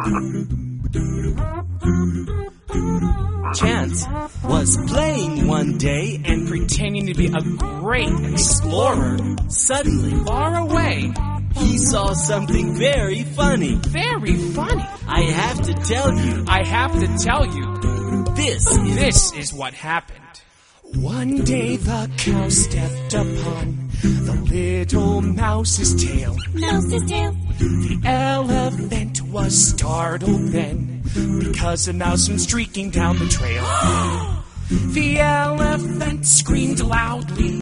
Chance was playing one day and pretending to be a great explorer. suddenly Far away. he saw something very funny. Very funny. I have to tell you, I have to tell you, this is what happened. One day the cow stepped upon the little mouse's tail. Mouse's tail. The elephant was startled then, because a mouse went streaking down the trail. The elephant screamed loudly.